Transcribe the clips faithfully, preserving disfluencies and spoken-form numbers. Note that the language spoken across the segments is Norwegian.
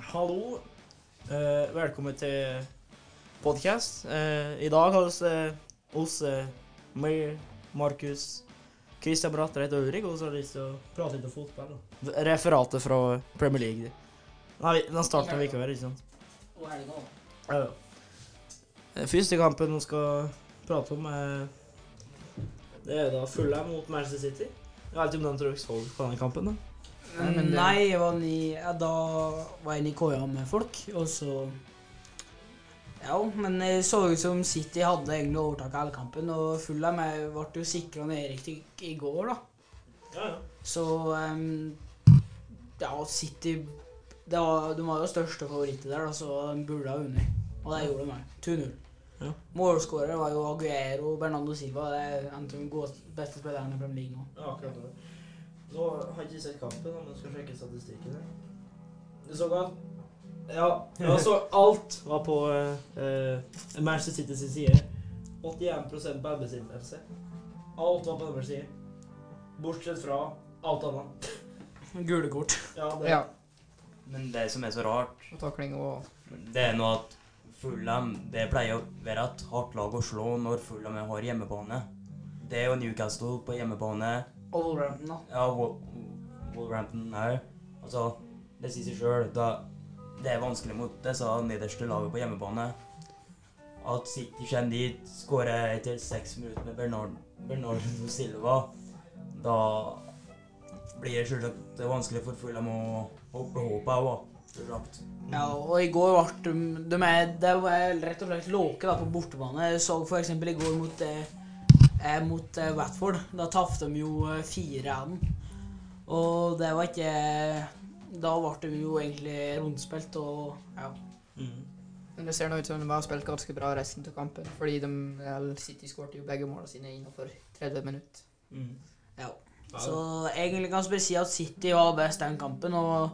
Hallo, eh, velkommen til podcast. Eh, I dag har vi eh, oss eh, meg, Markus, Christian Brattreid og Ulrik, og så har vi lyst til å prate litt om fotball. Da. Referatet fra Premier League. Nei, den starten av veka her, ikke sant? Og er det nå? Ja, ja. Eh, Første kampen vi skal prate om er, det er da Fulham mot Manchester City. Jeg vet ikke om den tror jeg så på denne kampen da. Nei, men det... Nei, jeg var i, ja, da var jeg inne i køya med folk, og så... Ja, men jeg så ut som City hadde egentlig overtak av alle kampen, og Fulham ble jo sikret ned riktig i går, da. Ja, ja. Så, um, ja, City, det var, de var jo største favoritter der, da, så de burde ha vunnet. Og det gjorde de meg, to null. Ja. Målskårer var jo Aguero og Bernardo Silva, det er en av de gode, beste spillerne i Premier League nå. Ja, akkurat det. Nå har jeg ikke sett kampen, men jeg skal sjekke statistikken her. Du så godt? Ja, jeg så alt var på uh, Manchester City's side. åttien prosent ballbesittelse. Alt var på deres side. Bortsett fra alt annet. Gule kort. Ja, det. Ja. Men det som er så rart, Og takling og... det er noe at Fulham, det pleier å være et hardt lag å slå når Fulham har hjemmebane. Det er jo Newcastle på hjemmebane. Og Wolverhampton da. Ja, Wol Wolverhampton her. Altså, det sier seg selv, da det er vanskelig mot disse nederste laget på hjemmebane. At City kommer dit, skårer etter seks minutter med Bernard, Bernardo Silva, da blir det selvsagt vanskelig for Fulham å hoppe håpet av, selvsagt. Ja, og i går var de, de er, det var rett og slett låke da på bortebane. Jeg så for eksempel i går mot, eh, mot eh, Watford, da taffte de jo eh, fire av den. Og det var ikke, da var de jo egentlig rundspilt og, ja. Mm. Men det ser nå ut som de har spilt ganske bra resten til kampen, fordi de, eller City skårte jo begge målene sine innenfor tretti minutter. Mm. Ja. Så egentlig kan jeg si at City var best den kampen, og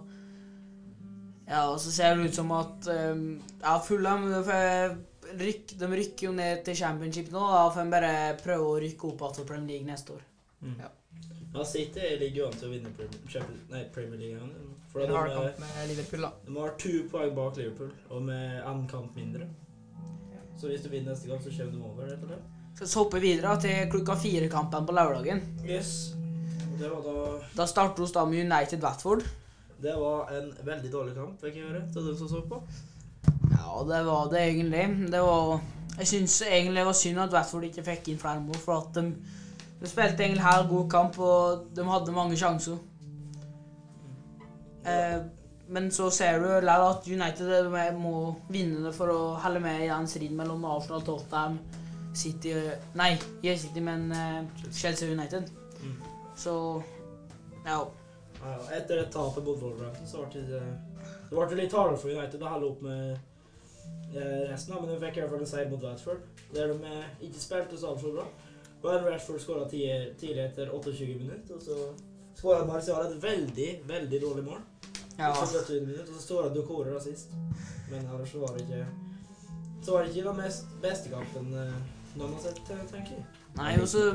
ja, og så ser det ut som at um, ja, Fulham, de, ryk, de rykker jo ned til Championship nå, da får de bare prøve å rykke opp til Premier League neste år. Mm. Ja. Ja, City ligger jo an til å vinne Premier, nei, Premier League. For En de, hard de, kamp med Liverpool da. de har to poeng bak Liverpool, og med en kamp mindre. Så hvis du vinner neste gang, så kommer du over, rett og slett. Så så hopper vi videre til klokka fire kampen på lørdagen. Yes. Det var da... Da starter vi da med United Watford. Det var en veldig dårlig kamp, fikk jeg høre, til dem som så på. Ja, det var det egentlig. Det var, jeg synes egentlig det var synd at Watford ikke fikk inn flere mål, for at de, de spilte egentlig her god kamp, og de hadde mange sjanser. Eh, men så ser du likevel at United de må vinne det for å holde med i den striden mellom Arsenal, Tottenham, City, nei, ikke City, men uh, Chelsea United. Mm. Så, ja. Ja, etter et tap mot Wolverhampton så ble det, det ble litt hardere for United å holde opp med eh, resten, men de fikk i hvert fall en seier mot Watford, der de eh, ikke spilte så altfor bra. Og Rashford skåret tidlig etter tjueåtte minutter, og så skåret Martial et veldig, veldig dårlig mål. Ja. tjueåtte minutter, og så står det Ducore da sist. Men ellers så var det ikke, så var det ikke den mest beste kampen eh, de har sett, tenker jeg. Nei, og så...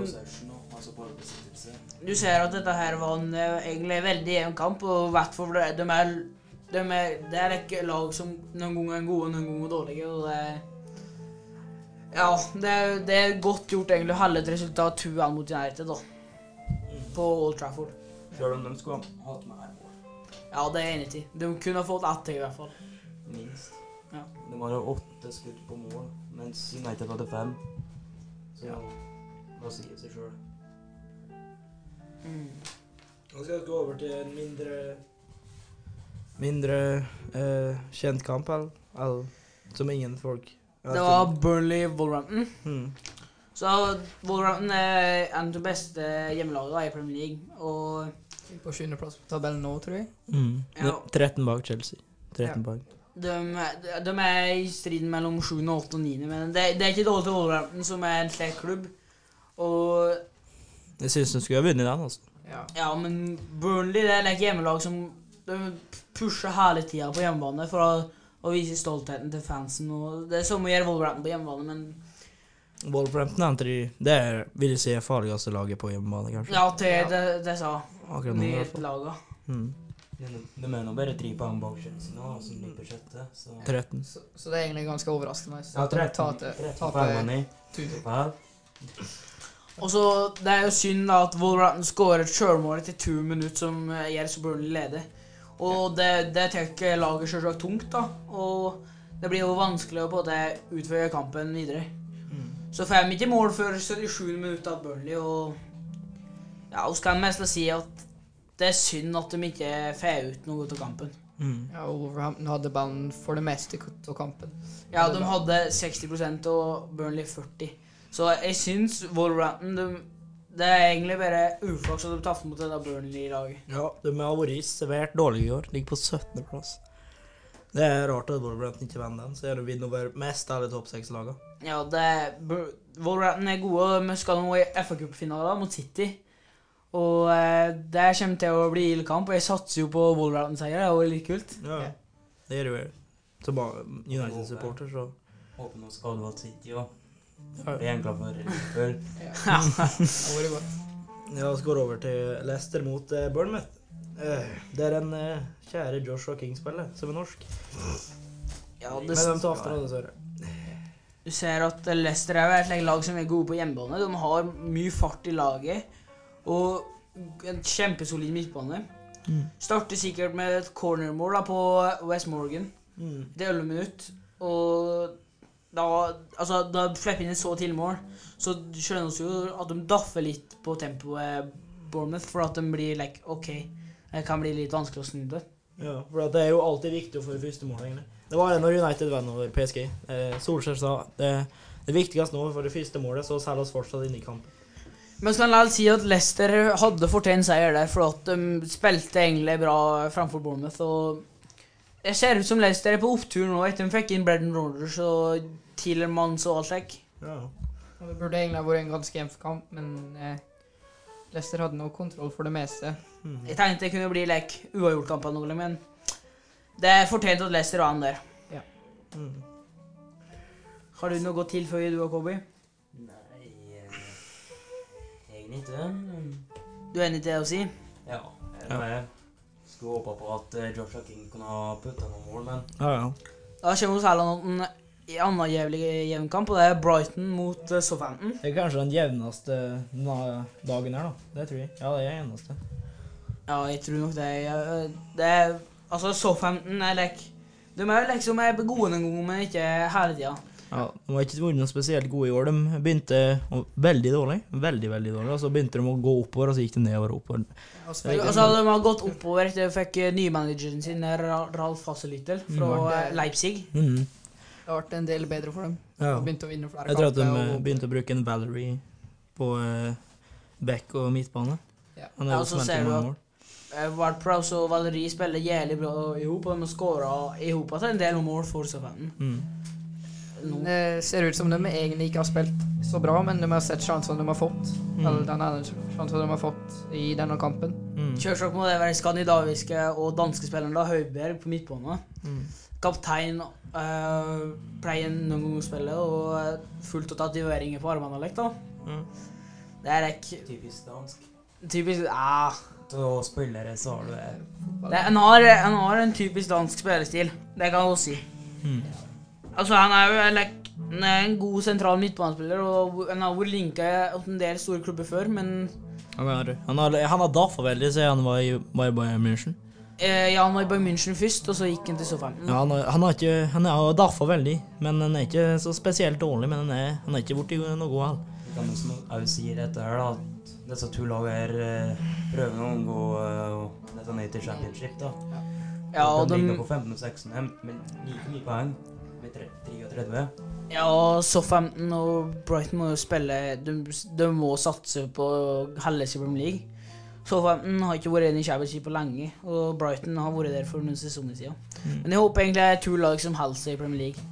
Du ser at dette her var en eh, egentlig veldig jevn kamp, og Watford, de er, de er, det er ikke lag som noen ganger er gode og noen ganger er dårlige, og det er, ja, det, det er godt gjort egentlig å holde et resultat to ett mot United da, på Old Trafford. Selv om de skulle ha hatt med her mål. Ja, det er jeg enig til. De kunne ha fått ett til i hvert fall. Minst. Ja. De har jo åtte skudd på mål, mens United hadde fem. Så ja, da sier det seg selv. Mm. Nå skal vi gå over til en mindre mindre eh, kjent kamp, eller, eller som ingen folk Det var Burnley-Wolverhampton. hmm. Så Wolverhampton er en av de beste hjemmelagene i Premier League, og På sjuende plass på tabellen nå, tror jeg. Mm. Ja. tretten bak Chelsea. tretten Ja. bak. de, de, de er i striden mellom sjuende, åttende og niende, men det, det er ikke dårlig til Wolverhampton, som er en slik klubb. Og Jeg synes de skulle ha vunnet den, altså. Ja. ja, men Burnley det er et hjemmelag som de pusher hele tiden på hjemmebane for å, å vise stoltheten til fansen, og det er som å gjøre Wolverhampton på hjemmebane, men Wolverhampton er de, det er, vil jeg si, farligste laget på hjemmebane, kanskje. ja, til det, det sa Akkurat nå, i hvert fall. medlaget. Mm. De er nå bare tre poeng bak Chelsea nå, som ligger på sjette, så... tretten. Så, så det er egentlig ganske overraskende. Ja, tretten, tretten poeng i. Vel. Og så, det er jo synd da at Wolverhampton skårer et selvmål etter to minutter som eh, gjør så Burnley leder. Og det, det tar ikke laget selvsagt tungt da, og det blir jo vanskelig å både utføre kampen videre. Mm. Så får de ikke mål før syttisju minutter av Burnley, og ja, og skal jeg mest si at det er synd at de ikke får ut noe av kampen. Mm. Ja, og Wolverhampton hadde ballen for det meste av kampen. Ja, de hadde seksti prosent og Burnley førti. Så jeg synes Wolverhampton, de, det er egentlig bare uflaks at de tatt mot det da Burnley-laget. Ja, de har vært svært dårlige i år. Ligger på syttende plass. Det er rart at Wolverhampton ikke vinner den, så er det vinner over mest av de topp seks lagene. Ja, det er, Wolverhampton er gode, vi skal nå i F A Cup-finalen mot City. Og eh, det kommer til å bli ildkamp, og jeg satser jo på Wolverhampton-seier, det er jo litt kult. Ja, Ja. det er det jo. Så bare United-supporter, så... Håper nå skal du ha City, ja. Ja. Det er egentlig for Liverpool. Ja, det har vært godt. Ja, så går vi over til Leicester mot eh, Bournemouth. Eh, det er en eh, kjære Joshua King-spiller, som er norsk. Ja, Men det, de tar after det, dessverre. du ser at Leicester er jo et lag som er gode på hjemmebane. De har mye fart i laget, og en kjempesolid midtbane. Mm. Starter sikkert med et cornermål da, på West Morgan. Mm. Det er elleve minutter, og da, altså, da slipper inn en så til mål, så skjønner vi jo at de daffer litt på tempoet Bournemouth, for at de blir like, ok, det kan bli litt vanskelig å snu det. Ja, for at det er jo alltid viktig å få det første målet, egentlig. Det var det når United vann over P S G. Eh, Solskjær sa, det, det viktigste nå for det første målet, så selger oss fortsatt inn i kampen. Men skal jeg si at Leicester hadde fortjent seier der, for at de spilte egentlig bra framfor Bournemouth, og det ser ut som Leicester er på opptur nå, etter de fikk inn Brendan Rodgers og Tielemans og alt slik. Ja. Og det burde egentlig ha vært en ganske jevn kamp, men eh, Leicester hadde noe kontroll for det meste. Mm. Jeg tenkte det kunne bli like, uavgjort kamp av noe, men det er fortjent at Leicester var han der. Mm. Har du noe godt tilføye, du og Kobi? Nei, eh, egentlig ikke. men- Du er enig til det å si? Ja, jeg bare skulle håpe på at eh, Joshua King kunne ha puttet noen mål, men Ja, ja. Da kommer vi til en i annen jævlig jevn kamp, og det er Brighton mot uh, Southampton. Det er kanskje den jevneste na- dagen her, da. Det tror jeg. Ja, det er den eneste. Ja, jeg tror nok det. er- Det er altså Southampton er like, de er liksom er gode noen ganger, men ikke hele tida. Ja, de har ikke vært noe spesielt gode i år. De begynte å- veldig dårlig. Veldig, veldig dårlig. Og så begynte de å gå oppover, og så gikk de nedover og oppover. Og så- Ja, Altså, de har gått oppover etter de fikk uh, nymanageren sin, Ra- Ralf Hasenhüttl, fra Mm. uh, Leipzig. Mhm. Det har vært en del bedre for dem. Ja. Og begynte å vinne flere Jeg tror at de kamper, eh, og- begynte å bruke en Valerie på uh, back og midtbane. Ja. Han Ja, har og jo så smelt ser i du mange at- mål. Uh, Ward Prowse og Valerie spiller jævlig bra i hop, og de har skåret i hop til en del mål for Southampton. Mm. Nå. Det ser ut som de egentlig ikke har spilt så bra, men de har sett sjansene de har fått. Mm. Eller den ene sjansen de har fått i denne kampen. Mm. Kjørsok må det være skandinaviske og danske spilleren da, Høibjerg på midtbane. Mm. Kaptein uh, pleier noen ganger å spille, og uh, fullt av tatoveringer på armene og lekt da. Mm. Det er ikke typisk dansk. typisk, ah. Og spillere så har du det. Det, han, har, han har en typisk dansk spillestil, det kan jeg også si. Mm. Altså, han er jo like, han er en god sentral midtbanespiller, og han har vært linket til en del store klubber før, men Han har, han har, han har daffa veldig siden han var i, var i Bayern München. eh, ja, han var i Bayern München først, og så gikk han til Southampton. Ja, han har, han har ikke Han har daffa veldig, men han er ikke så spesielt dårlig. Men han er, han er ikke borti noe god heller. Vi kan også også si dette her da, at disse to lagene her eh, prøver nå å gå eh, dette ned til championship da. Ja, og de de, ligger på femten og seksten, men like mye poeng med treogtredve. ja, og Southampton og Brighton må jo spille, de, de må satse på å holde seg i Premier League. Southampton har ikke vært inne i Championship på lenge, og Brighton har vært der for noen sesonger siden. Mm. Men jeg håper egentlig det er to lag som holder seg i Premier League.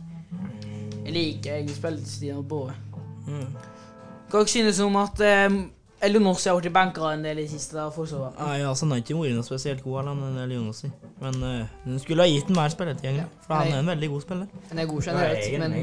Jeg liker egentlig spillestilen på både. Mm. Hva synes du om at eh, Elionossi har vært i benka en del i siste da, for så Nei, altså, han har ikke vært noe spesielt god, eller han er Leonossi. Men uh, han skulle ha gitt han mer spilletid, egentlig. For han er en veldig god spiller. Han er god Ja, generelt, egentlig. men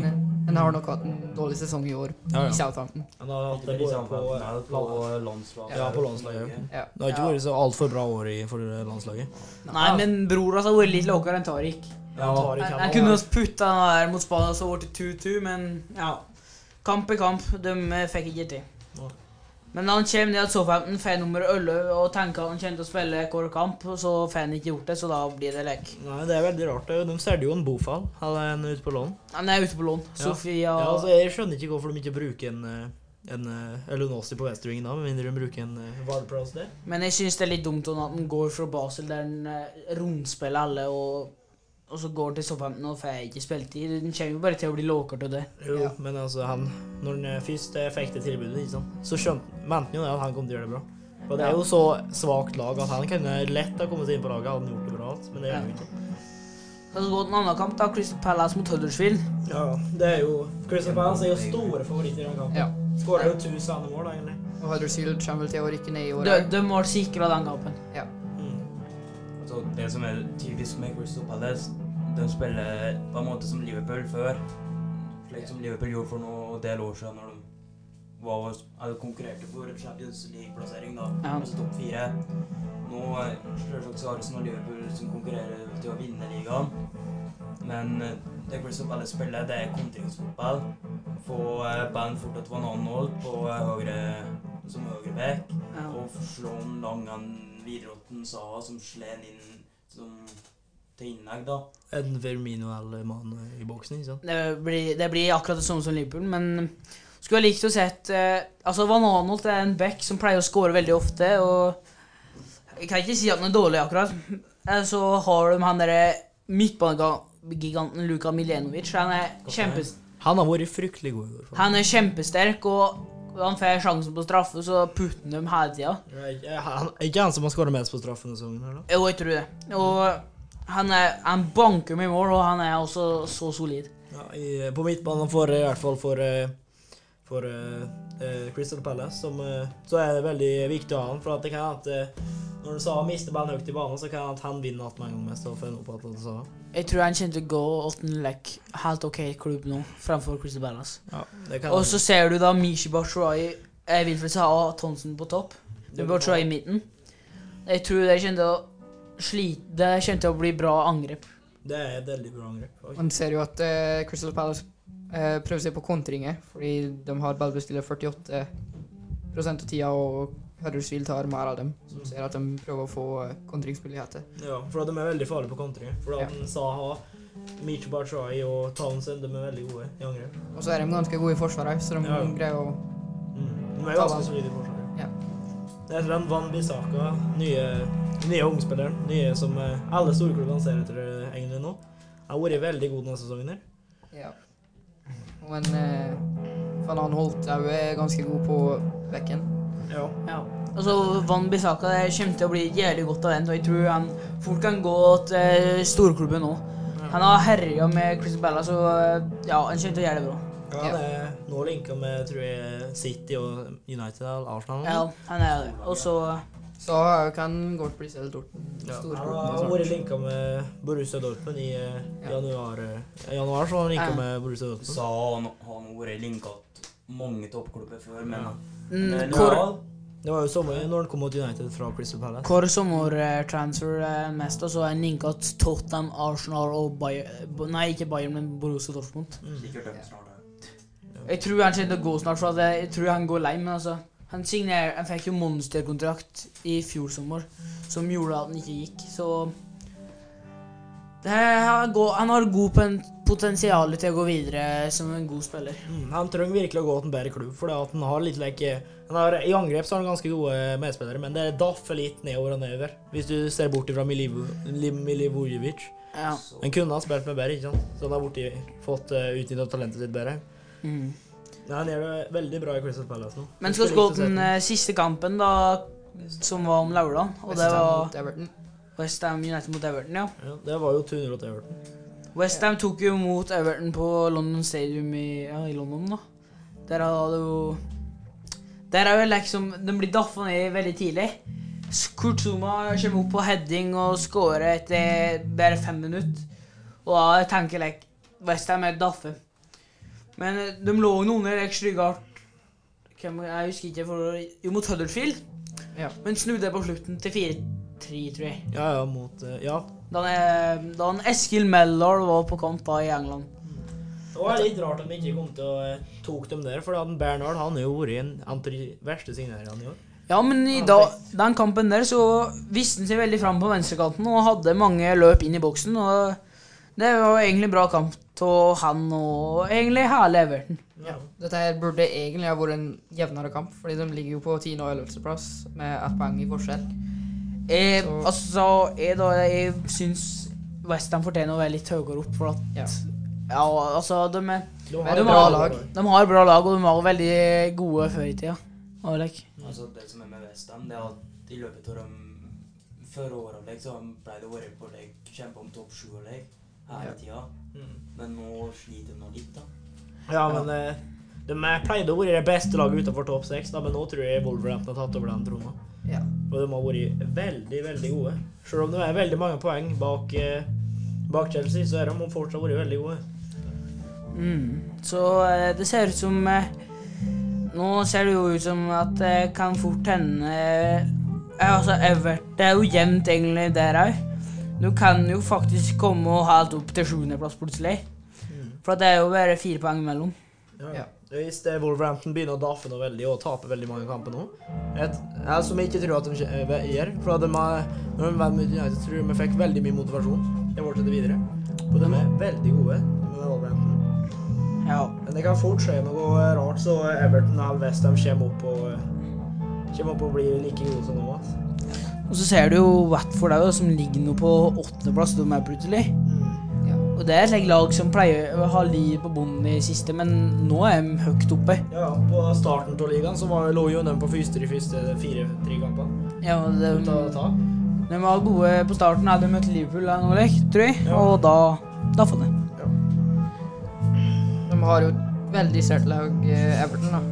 Men har nok hatt en dårlig sesong i år Ja, i ja. Southampton. Han har hatt Ikke det veldig både på, samfunnet, på landslaget. Ja, på landslaget. Ja. Det har ikke vært så alt for bra år i, for landslaget. Nei, men bror har vært litt lavere enn Tariq. Ja, Tariq Jeg, han jeg har- kunne også putta den der mot Spania så vært det to to, men ja. Kamp er kamp, de eh, fikk ikke til. Ja. Men han kommer ned at Southampton får nummer elleve og tenker at han kommer til å spille hver kamp, og så får han ikke gjort det, så da blir det lek. Nei, det er veldig rart. De ser jo en bofall. Han er en ute på lån. Han er ute på lån. Ja. Sofia Ja, altså, jeg skjønner ikke hvorfor de ikke bruker en, eh, en eh, Elunasi på venstrevingen da, med mindre de bruker en uh, Ward-Prowse der. Men jeg synes det er litt dumt at han går fra Basel der han eh, rundspiller alle, og, og så går han til Southampton og får ikke spilletid. Den kommer jo bare til å bli låkere til det. Jo, Ja. men altså, han, når han eh, først eh, fikk det tilbudet, ikke sant, så skjønte mente han jo det at han kom til å gjøre det bra. Og det er Ja. jo så svagt lag at han kunne lett ha kommet inn på laget, hadde han gjort det bra alt, men det gjør han jo ikke. Så har det gått en annen kamp da, Crystal Palace mot Huddersfield. Ja, det er jo, Crystal Palace er jo store favoritter i den kampen. Ja. Skårer jo tusen andre mål, egentlig. Og Huddersfield kommer vel til å rykke ned i år. De, de var sikret den kampen. Mm. Så det som er typisk med Crystal Palace, de spiller på en måte som Liverpool før. Slik som Liverpool gjorde for noen del år siden når de var, eller konkurrerte for Champions League-plassering da, Ja. altså topp fire. Nå er selvsagt så Arsenal og Liverpool som konkurrerer til å vinne ligaen. Men eh, det Crystal Palace spiller, det er kontringsfotball. Få eh, ballen fort til Van Aanholt på eh, høyre, som høyre back. Ja. Og slå en lang en videreåtten Saha som slår den inn som til innlegg da. En Firmino eller mann i boksen, ikke sant? Det blir, det blir akkurat det samme som Liverpool, men skulle jeg likt å sett eh, altså Van Aanholt er en back som pleier å score veldig ofte, og jeg kan ikke si at han er dårlig akkurat. Eh, Så har de han der midtbanegiganten Luka Milenovic. Han er, kjempes, Han har vært fryktelig god i år. faktisk. han er kjempesterk, og han får sjansen på straffe, så putter de hele tida. Ja, ikke- han, ikke han som har skåret mest på straffen i sesongen her da? Jo, jeg tror det. Og han, er, han banker med mål, og han er også så solid. Ja, i, på midtbanen for i hvert fall for, eh, for eh, eh, Crystal Palace, som, eh, så er det veldig viktig å ha han, for at det kan at eh, når du sa mister ballen høyt i banen, så kan at han vinne alt med en gang mest, og finne opp at det sa. Jeg tror han kjente å gå åt en lek helt ok klubb nå, fremfor Crystal Palace. Ja, det kan Og så ser du da Mishi Batshuayi. Jeg vil faktisk ha Thomsen på topp. Det Batshuayi i midten. Jeg tror det kjente å slite. Det kjente å bli bra angrep. Det er et veldig bra angrep. faktisk. Man ser jo at eh, Crystal Palace eh, prøver seg på kontringer, fordi de har ballbestiller førtiåtte prosent av tida, og Huddersfield tar mer av dem, som ser at de prøver å få eh, kontringsmuligheter. Ja, for at de er veldig farlige på kontringer. For Ja. at ja. Saha, Michi Batshuayi og Townsend, de er veldig gode i angrep. Og så er de ganske gode i forsvaret, så de Ja. greier å Mm. De er ganske solide i forsvaret. Ja. Det er den Van Bissaka, nye, nye ungspilleren, nye som eh, alle storklubbene ser etter eh, egentlig nå. Han har vært veldig god denne sesongen her. Ja. Men eh, Van Aanholt er jo ganske god på bekken. Ja. Ja. Og så Van Bissaka, det kommer til å bli jævlig godt av den, og jeg tror han fort kan gå til storklubben nå. Han har herja med Crystal Palace, så eh, ja, han kommer til å gjøre det bra. Ja, han er nå linka med, tror jeg, City og United eller Arsenal. Ja, han er det. Og så Så kan godt bli selv Dortmund. Ja, Stor han Dortmund har snart. vært linka med Borussia Dortmund i eh, Ja. januar. eh, I januar så var han linka Ja. med Borussia Dortmund. Så han har nå vært linka til mange toppklubber før, men Ja. mm, men hvor, Real, Det var jo sommer når han kom mot United fra Crystal Palace. hvor sommertransfer er mest, og så er han linka til Tottenham, Arsenal og Bayern. Nei, ikke Bayern, men Borussia Dortmund. Mm. sikkert dem snart. Ja. Jeg tror han kommer til å gå snart, for at jeg, jeg tror han går lei, men altså han, signer, han fikk jo monsterkontrakt i fjor sommer, som gjorde at han ikke gikk, så det her, går, han har god pen- potensial til å gå videre som en god spiller. Mm, han trenger virkelig å gå til en bedre klubb, for han har litt like, han har, i angrep så har han ganske gode medspillere, men det daffer litt nedover og nedover, hvis du ser bort fra Milivojevic. Ja. Så, Han kunne ha spilt med bedre, ikke sant? Så han har borti, fått uh, utnyttet talentet sitt bedre. Mm. Nei, han gjør det veldig bra i Crystal Palace nå. Men skal vi gå til den eh, siste kampen da, som var om lørdag, og det West Ham var mot Everton. West Ham United mot Everton, ja. Ja, det var jo to hundre til Everton. West Ham tok jo mot Everton på London Stadium i, ja, i London da. Der hadde jo... Der er jo liksom, de blir daffet ned veldig tidlig. Kurt Zuma kommer opp på heading og scorer etter bare fem minutter. Og da tenker jeg, like, West Ham er daffet. Men eh, de lå jo noen der Strygard. Hvem, jeg husker ikke, for, jo mot Huddersfield. Ja. Men snudde på slutten til fire tre, tror jeg. Ja, ja, mot... eh, ja. Da han, da han Eskil Mellor var på kamp da i England. Det var litt rart at de ikke kom til å eh, tok dem der, for da hadde Bernhard, han er jo vært en av de verste signeringene i år. Ja, men i da, den kampen der så viste han seg veldig fram på venstrekanten og hadde mange løp inn i boksen, og det var egentlig bra kamp til han og egentlig hele Everton. Ja. Dette her burde egentlig ha vært en jevnere kamp, fordi de ligger jo på tiende og ellevte plass med ett poeng i forskjell. Jeg, Så- altså, jeg, da, jeg synes West Ham fortjener å være litt høyere opp, for at, Ja. ja, altså, de, er, De Men har de et har bra lag. de har bra lag, og de var veldig gode før i tida. Alek. Altså, det som er med West Ham, det er at i løpet av de før årene, like, så ble det vært på like, kjempe om topp sju og like, hele Ja. tida. Mm. Men nå sliter de nå litt, da. Ja, men eh, de er- pleide å være det beste laget utenfor topp seks, da, men nå tror jeg Wolverhampton har tatt over den trona. Ja. Og de har vært veldig, veldig gode. Selv om det er veldig mange poeng bak, eh, bak Chelsea, så er de fortsatt vært veldig gode. Mm. Så eh, det ser ut som eh, nå ser det jo ut som at det kan fort hende eh, altså Everton, det er jo jevnt egentlig der òg. Du kan jo faktisk komme og helt opp til sjuendeplass plutselig. For at det er jo bare fire poeng imellom. Ja. Ja. Hvis det Wolverhampton begynner å daffe noe veldig og tape veldig mange kamper nå, et, jeg, som jeg ikke tror at de skje- gjør, for at de har, når de vant mot United, tror jeg de fikk veldig mye motivasjon. Det fortsetter videre. Og de er veldig gode med Wolverhampton. Ja. Men det kan fort skje noe rart, så Everton og West Ham kommer opp og, kommer opp og blir like gode som de var. Og så ser du jo Watford der, som ligger nå på åttendeplass, de er plutselig. Ja. Og det er et slikt lag som pleier å ha liv på bunnen i siste, men nå er de høyt oppe. Ja, på starten av ligaen så var, lå jo de på første de første fire-tre kampene. Ja, og de, Ut av tak. de var gode på starten, hadde møtt Liverpool eller noe, tror jeg, Ja. og da, da fant de. De har jo et veldig sterkt lag, eh, Everton, da,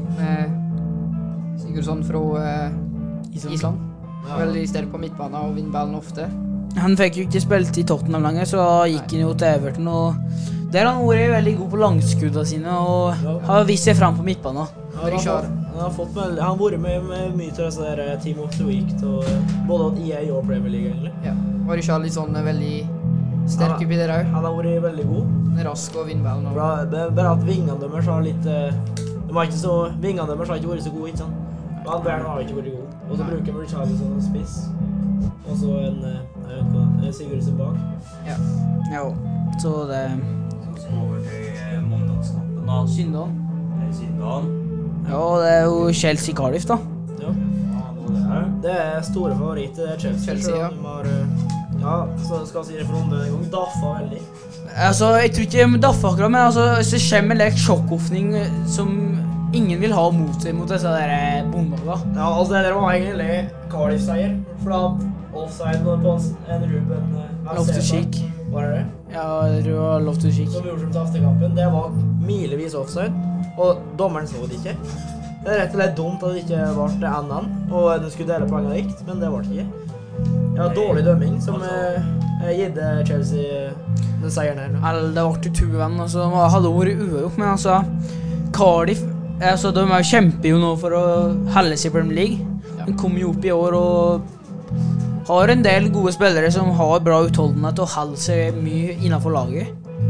med Sigurdsson fra eh, Island. Ja. Veldig sterk på midtbanen og vinner ballen ofte. Han fikk jo ikke spilt i Tottenham lenger, så gikk han jo til Everton, og der har han vært veldig god på langskudda sine, og Ja. har vist seg fram på midtbanen. Ja, han, har, Richard. fått- han har fått med, han har vært med, med mye til disse der eh, Team of the Week, og, både E A og Premier League egentlig. Ja. Og Richarlison er veldig sterk Ja. oppi der òg. Han har vært veldig god. Rask og vinner ballen. Og... Bra, det er bare at vingene deres har litt eh, De har ikke så, vingene deres har ikke vært så gode, ikke sant? Men han Bern har ikke vært god. Og så bruker vi Richarlison som spiss. Og så en, eh, jeg vet ikke hva, en Sigurdsson bak. Ja. Ja, så det Så så over til eh, mandagskampen, da. Syndene. Det er Syndal. Ja, det er jo Chelsea Cardiff, da. Ja. Ja, nå er det her. Det er store favoritter, det er Chelsea. Chelsea, selv ja. om de har, eh, ja, så skal jeg si det for om det en gang, daffa veldig. Altså, jeg tror ikke de daffer akkurat, men altså, så kommer det en sjokkåpning som ingen vil ha mot seg mot disse der eh, bondelaga. Ja, altså det der var egentlig Cardiff-seier. For da offside nå på en Ruben eh, Loftus-Cheek. Var det det? Ja, jeg tror det var Loftus-Cheek. Som gjorde som taftekampen. Det var milevis offside, og dommeren så det ikke. Det er rett og slett dumt at det ikke ble annen, og den skulle dele poengene likt, men det ble det ikke. Ja, dårlig dømming som eh, gitt Chelsea den seieren her. nå. Eller det ble to venn, altså, de hadde vært uavgjort, men altså, Cardiff, altså, de er kjemper jo nå for å holde seg i Premier League. Ja. De kommer jo opp i år og har en del gode spillere som har bra utholdenhet og holder seg mye innenfor laget.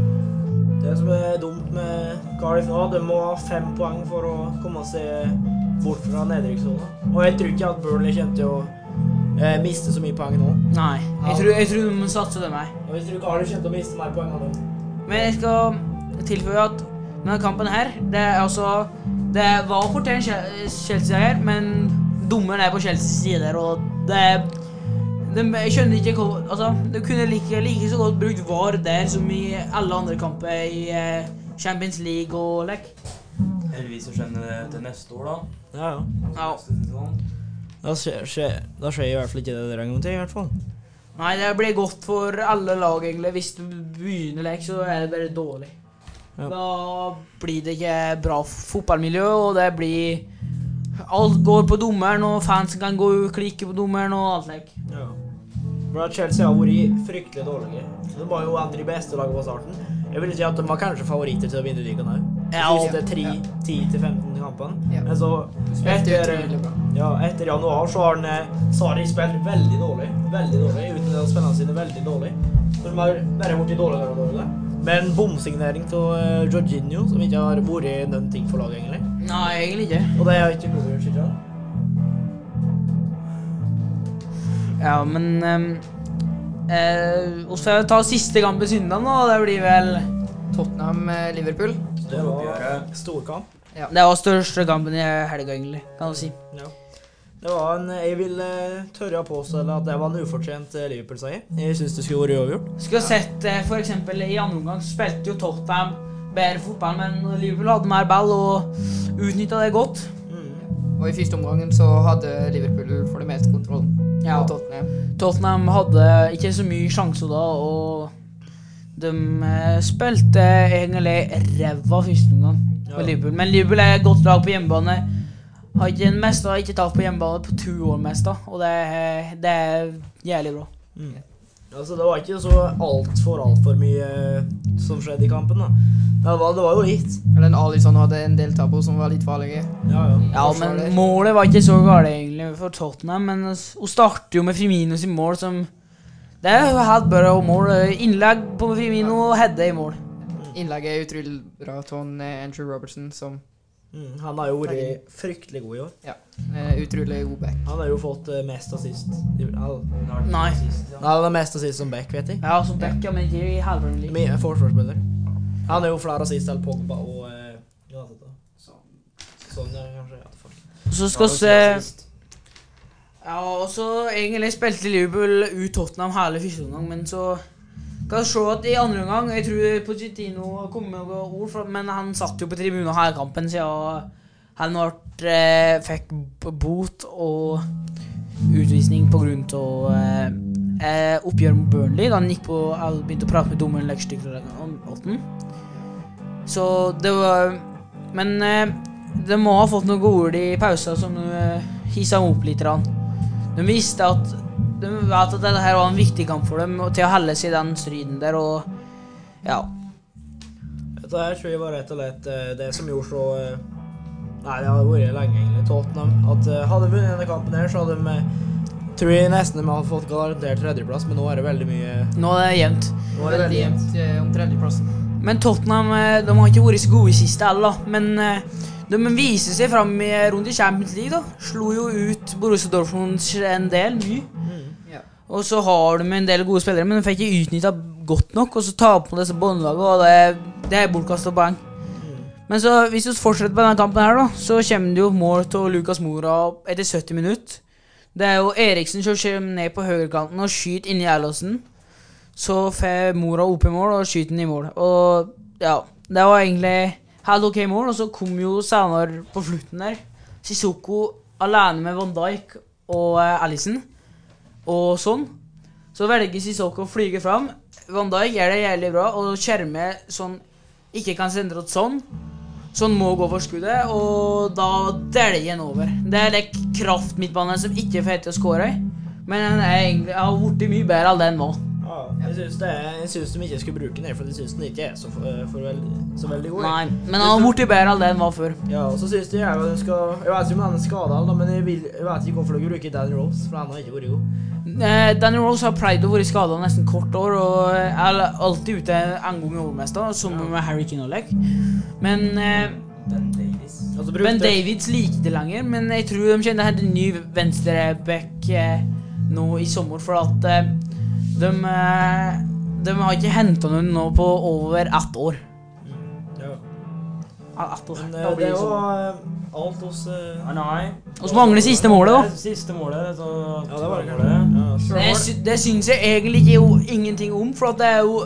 Det som er dumt med Cardiff nå, de må ha fem poeng for å komme seg bort fra nedrykkssona. Og jeg tror ikke at Burnley kommer til å eh, miste så mye poeng nå. Nei, jeg tror, jeg tror de må satse det meg. Og jeg tror Cardiff kommer til å miste mer poeng enn dem. Men jeg skal tilføye at denne kampen her, det er altså, det var fortjent Chelsea her, men dommeren er på Chelseas side, og det er, de, jeg skjønner ikke hva, altså, de kunne like, like så godt brukt V A R der som i alle andre kamper i eh, Champions League og lek. Heldigvis så skjønner det til neste år, da. Ja, ja. Ja. Neste sesong. Da skjer, skjer, da skjer i hvert fall ikke det der en gang til, i hvert fall. Nei, det blir godt for alle lag egentlig. Hvis du begynner lek, så er det bare dårlig. Ja. Da blir det ikke bra fotballmiljø, og det blir... Alt går på dommeren, og fansen kan gå og klikke på dommeren og alt lek. Ja. For at Chelsea har vært fryktelig dårlige. De var jo en av de beste lagene på starten. Jeg vil si at de var kanskje favoritter til å vinne ligaen her. De Ja, siste tre, ja. ti til femten kampene. Ja. Men så Spilte etter, utrolig bra. ja, etter januar så har han eh, Sarri spilt veldig dårlig. Veldig dårlig, uten å spille sine veldig dårlig. Så de har bare vært i dårligere og dårligere. Med en bomsignering til uh, Jorginho, som ikke har vært noen ting for laget egentlig. Nei, egentlig ikke. Og det har ikke klubben gjort, ikke sant? Ja, men um, eh, Og så ta siste kampen søndag nå, det blir vel Tottenham-Liverpool. Det var Oppgjøret. storkamp. Det var største kampen i helga, egentlig, kan du si. Ja. Det var en, jeg vil eh, tørre å påstå at det var en ufortjent eh, Liverpool-seier. Jeg synes det skulle vært uavgjort. Skulle ha sett eh, for eksempel i andre omgang så spilte jo Tottenham bedre fotball, men Liverpool hadde mer ball og utnyttet det godt. Mm. Og i første omgangen så hadde Liverpool for det meste kontrollen Ja. på Tottenham. Tottenham hadde ikke så mye sjanser da, og de eh, spilte egentlig ræva første omgang Ja. med Liverpool. Men Liverpool er et godt lag på hjemmebane. Har ikke en mester, har ikke tatt på hjemmebane på to år mest da, og det er, det er jævlig bra. Mm. Altså, det var ikke så alt for alt for mye eh, som skjedde i kampen da. Det var, det var jo litt. Men Alisson hadde en del tabber som var litt farlige. Ja, ja. Ja, men målet var ikke så galt egentlig for Tottenham, men hun starter jo med Firmino sin mål som... Det er jo helt bra mål, innlegg på Firmino og hedde i mål. Innlegget er utrolig bra til han, eh, Andrew Robertson, som Mm. Han har jo vært fryktelig god i år. ja, er utrolig god back. Han har jo fått eh, mest assist. i- Han Nei. han har mest assist som back, vet jeg. Ja, som Beckham, men ikke i halvbrønn liv. Mye forsvarsspiller. Han er jo flere assist til Pogba og... Eh, ja, dette. Sånn, ja, kanskje. Ja, fuck. Så skal vi se... Ja, og så egentlig spilte Liverpool ut Tottenham hele første omgang, men så kan du se at i andre omgang, jeg tror Pochettino kom med noen ord, for, men han satt jo på tribunen hele kampen, siden han ble, eh, fikk b- bot og utvisning på grunn av eh, eh, oppgjør med Burnley, da han gikk på, og begynte å prate med dommeren Lekstykker om åtten. Så det var, men eh, de må ha fått noen gode ord i pausen som uh, hisset dem opp litt. Rann. De visste at de vet at dette her var en viktig kamp for dem og til å helle seg i den striden der, og ja. Dette her tror jeg var rett og slett eh, det som gjorde så... eh, Nei, det har vært lenge egentlig, Tottenham. At eh, hadde de vunnet denne kampen her, så hadde de... eh, tror jeg nesten de hadde fått garantert tredjeplass, men nå er det veldig mye... Nå er det jevnt. Nå er det veldig jevnt. jevnt eh, om tredjeplassen. Men Tottenham, eh, de har ikke vært så gode i siste heller, da. Men eh, de viser seg frem i rundt i Champions League, da. Slo jo ut Borussia Dortmund en del, mye. Mm. Ja. Og så har de en del gode spillere, men de fikk ikke utnyttet godt nok, og så tar på disse båndlagene, og det, det er bortkastet poeng. Mm. Men så, hvis vi fortsetter på denne kampen her da, så kommer det jo mål til Lucas Moura etter sytti minutter. Det er jo Eriksen som kommer ned på høyrekanten og skyter inn i Erlåsen. Så får Moura opp i mål og skyter den i mål. Og ja, det var egentlig helt ok mål, og så kom jo senere på slutten der Sissoko alene med Van Dijk og eh, Alisson. Og sånn. Så velger Sissoko å flyge fram. Van Dijk gjør det jævlig bra, og skjermer sånn ikke kan sende ut sånn. Sånn må gå for skuddet, og da delger han over. Det er det kraft midtbanen som ikke får til å skåre. Men han er egentlig, har vært mye bedre enn det han var. Ja, jeg synes, det er, jeg synes de ikke skulle bruke den her, for jeg synes den ikke er så, for, for veld, så veldig god. Nei, men han har vært bedre enn det han var før. Ja, og så synes jeg at den skal... Jeg vet ikke om han er skadet, da, men jeg, vil, jeg vet ikke hvorfor de bruker Danny Rose, for han har ikke vært god. Eh, Danny Rose har pleid å være skadet nesten kort år, og er alltid ute en gang i overmester, som med Harry Kane-oleg. Men... Eh, Ben Davies. Altså, Ben Davids liker det lenger, men jeg tror de kjenner en ny venstreback eh, nå i sommer, for at eh, de, eh, de har ikke hentet noen nå på over ett år. Ja. Ja, ett år. Men Da eh, blir det det sånn. var eh, alt hos... eh, Ah, nei. Og så mangler siste målet da. Siste målet, så... Ja, det var det kanskje. Ja, så- Det, sy det synes jeg egentlig ikke jo ingenting om, for at det er jo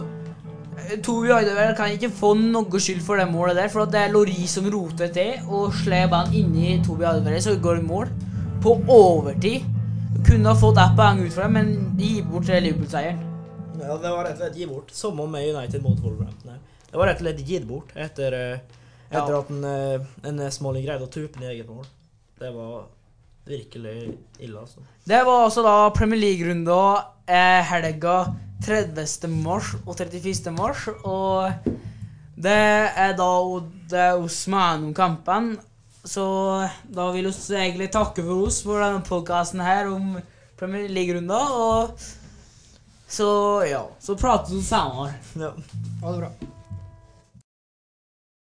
Tobi Alderweireld kan ikke få noe skyld for det målet der, for at det er Lori som roter til og slår ballen inni Tobi Alderweireld, så går det mål på overtid. Kunne ha fått ett poeng ut fra det, men de gir bort Liverpool-seieren. Ja, det var rett og slett gitt bort, som om med United mot Wolverhampton her. Det var rett og slett gitt bort etter, eh, etter Ja. at en, eh, en Smalling greide å tupe i eget mål. Det var virkelig ille, altså. Det var altså da Premier League-runda eh, helga tredivte mars og trettiførste mars, og Det er da Odd Osman om kampen. Så da vil vi egentlig takke for oss for denne podcasten her om Premier League-runder. Og så, ja, så prater vi sammen. Ja. Ha det bra.